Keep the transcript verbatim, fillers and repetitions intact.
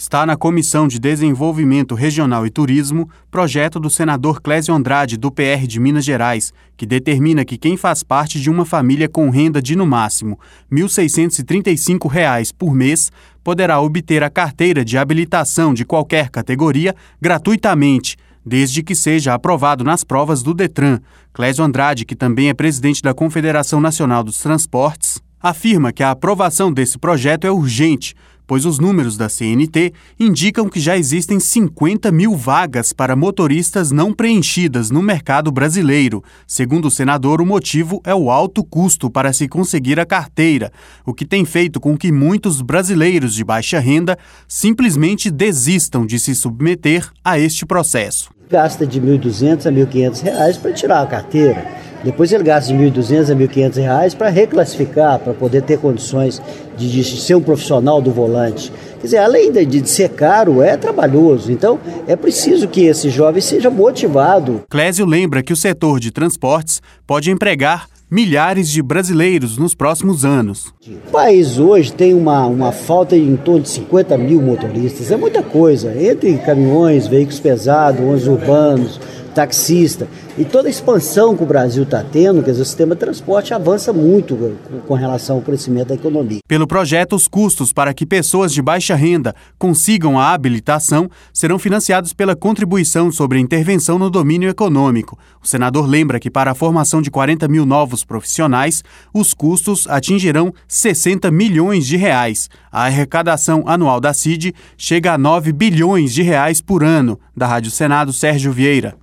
Está na Comissão de Desenvolvimento Regional e Turismo, projeto do senador Clésio Andrade, do P R de Minas Gerais, que determina que quem faz parte de uma família com renda de, no máximo, mil seiscentos e trinta e cinco reais por mês, poderá obter a carteira de habilitação de qualquer categoria gratuitamente, desde que seja aprovado nas provas do Detran. Clésio Andrade, que também é presidente da Confederação Nacional dos Transportes, afirma que a aprovação desse projeto é urgente, pois os números da C N T indicam que já existem cinquenta mil vagas para motoristas não preenchidas no mercado brasileiro. Segundo o senador, o motivo é o alto custo para se conseguir a carteira, o que tem feito com que muitos brasileiros de baixa renda simplesmente desistam de se submeter a este processo. Gasta de mil e duzentos a mil e quinhentos reais para tirar a carteira. Depois ele gasta de mil e duzentos a mil e quinhentos reais para reclassificar, para poder ter condições de, de ser um profissional do volante. Quer dizer, além de, de ser caro, é trabalhoso. Então, é preciso que esse jovem seja motivado. Clésio lembra que o setor de transportes pode empregar milhares de brasileiros nos próximos anos. O país hoje tem uma, uma falta de em torno de cinquenta mil motoristas. É muita coisa, entre caminhões, veículos pesados, ônibus urbanos, taxista. E toda a expansão que o Brasil está tendo, quer dizer, o sistema de transporte avança muito com relação ao crescimento da economia. Pelo projeto, os custos para que pessoas de baixa renda consigam a habilitação serão financiados pela contribuição sobre a intervenção no domínio econômico. O senador lembra que para a formação de quarenta mil novos profissionais, os custos atingirão sessenta milhões de reais. A arrecadação anual da C I D chega a nove bilhões de reais por ano. Da Rádio Senado, Sérgio Vieira.